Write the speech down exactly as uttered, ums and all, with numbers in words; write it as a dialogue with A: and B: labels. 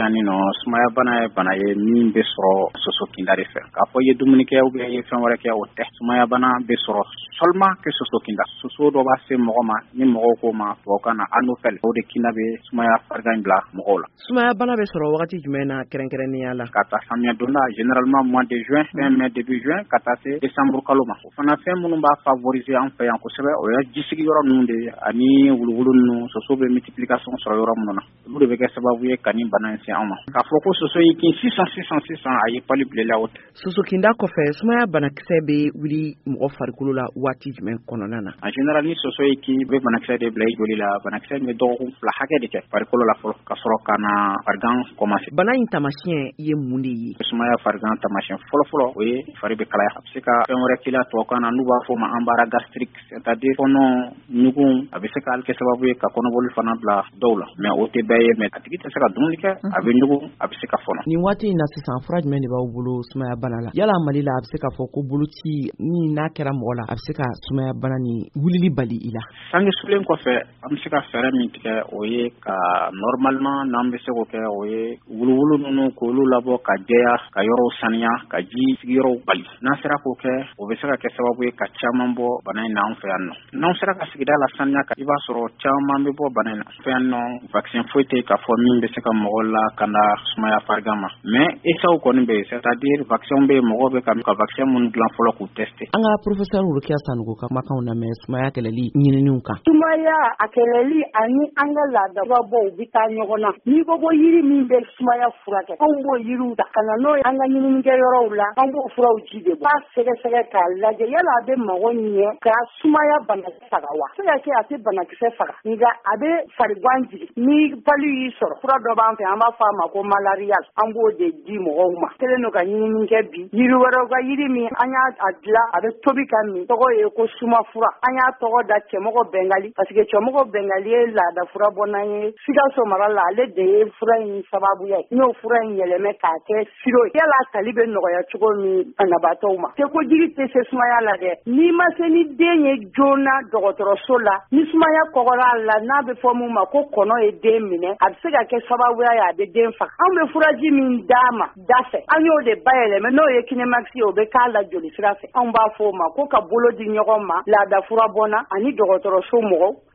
A: naani nɔ sumaya bana ye bana ye min bɛ sɔrɔ soso kinda de fɛ k'a fɔ i ye dumuni kɛ ou bien i ye fɛn wɛrɛ kɛ o tɛ sumaya bana bɛ sɔrɔ seulement que soso kinda soso dɔ b'a se mɔgɔ ma ni mɔgɔw ko ma tubabukan na anophèle o de kinda bɛ sumaya farigan bila mɔgɔw la.
B: Sumaya bana bɛ sɔrɔ wagati jumɛn na kɛrɛnkɛrɛnnenya la?
A: Ka taa samiyɛ donda généralement mois de juin fin mai début juin ka taa se décembre kalo ma o fana fɛn minnu b'a favoriser an fɛ yan kosɛbɛ o ye jisigi yɔrɔ ninnu de ye ani wuluwulu ninnu soso bɛ multiplication sɔrɔ yɔrɔ minnu na olu de bɛ kɛ sababu ye ka nin bana in se an ma k'a fɔ ko soso y'i kin sisan sisan sisan a ye pali bilela o tɛ.
B: Soso kinda kɔfɛ sumaya banakisɛ bɛ wuli mɔgɔ farikolo la waati jumɛn kɔnɔna na?
A: En général ni soso y'i kin bɛ banakisɛ de bila i joli la banakisɛ in bɛ dɔgɔkun fila hakɛ de kɛ farikolo la fɔlɔ ka sɔrɔ ka na farigan commencer.
B: Bana in taamasiyɛn ye mun de ye?
A: Sumaya farigan taamasiyɛn fɔlɔfɔlɔ o ye fari bɛ kalaya a bɛ se ka fɛn wɛrɛ k'i la tubabukan na n'u b'a fɔ o ma embarras gastrique c'est-à-dire kɔnɔ ɲugun a bɛ se ka kɛ sababu ye ka kɔnɔboli fana bila dɔw la mais o tɛ bɛɛ ye mais a tigi tɛ se ka dumuni kɛ a bɛ ɲugun a bɛ se ka fɔnɔ.
B: Nin waati in na sisan fura jumɛn de b'aw bolo sumaya bana la? Yala Mali la a bɛ se ka fɔ ko boloci ni n'a kɛra mɔgɔ la a bɛ se ka sumaya bana ni wulili bali i la?
A: Sange sulen kɔfɛ an bɛ se ka fɛɛrɛ min tigɛ o ye ka normalement n'an bɛ se k'o kɛ o ye wuluwulu ninnu k'olu labɔ ka jɛya ka yɔrɔw saniya ka ji sigiyɔrɔw bali n'an sera k'o kɛ o bɛ se ka kɛ sababu ye ka caman bɔ bana in na an fɛ yan nɔ n'an sera ka sigida la saniya i b'a sɔrɔ caman bɛ bɔ bana in na fɛ yan nɔ vaccin foyi tɛ k'a fɔ min bɛ se ka mɔgɔ la kanda sumaya farigan ma mais esaw kɔni bɛ yen c'est-à-dire vaccin bɛ yen mɔgɔw bɛ ka ka vaccin minnu dilan fɔlɔ k'u tester.
B: An ka professeur Rukiya Sanogo ka kumakanw lamɛn sumaya kɛlɛli ɲininiw kan.
C: Sumaya a kɛlɛli ani an ka laadabagaw bɛ taa ɲɔgɔn na n'i ko ko yiri min bɛ sumaya furakɛ anw b'o yiriw ta ka na n'o ye an ka ɲininikɛyɔrɔw la an b'o furaw ji de bɔ k'a sɛgɛsɛgɛ k'a lajɛ yala a bɛ mago ɲɛ ka sumaya banakisɛ faga wa se ka kɛ a tɛ banakisɛ faga nka a bɛ farigan jigin ni pali y'i sɔrɔ fura dɔ b'an fɛ an b'a fɔ a ma ko malaria an b'o de di mɔgɔw ma kelen don ka ɲinini kɛ bi yiri wɛrɛw ka yiri min an y'a dilan a bɛ tobi ka min tɔgɔ ye ko suma fura an y'a tɔgɔ da cɛmɔgɔ bɛngali parce que cɛmɔgɔ bɛngali ye laada fura bɔnna ye Sikaso mara la ale de ye fura in sababuya ye n'o fura in yɛlɛmɛ k'a kɛ siro ye yala tali bɛ nɔgɔya cogo min banabaatɔw ma tɛ ko jiri tɛ se sumaya la dɛ n'i ma se ni den ye joona dɔgɔtɔrɔso la ni sumaya kɔgɔra a la n'a bɛ fɔ mun ma ko kɔnɔ ye den minɛ a bɛ se ka kɛ sababuya ye a bɛ den faga anw bɛ furaji min d'a ma da fɛ an y'o de bayɛlɛmɛ n'o ye Kinemaxi ye o bɛ k'a la joli sira fɛ anw b'a fɔ o ma ko ka bolo di ɲɔgɔn ma laada fura bɔnna ani dɔgɔtɔrɔso mɔgɔw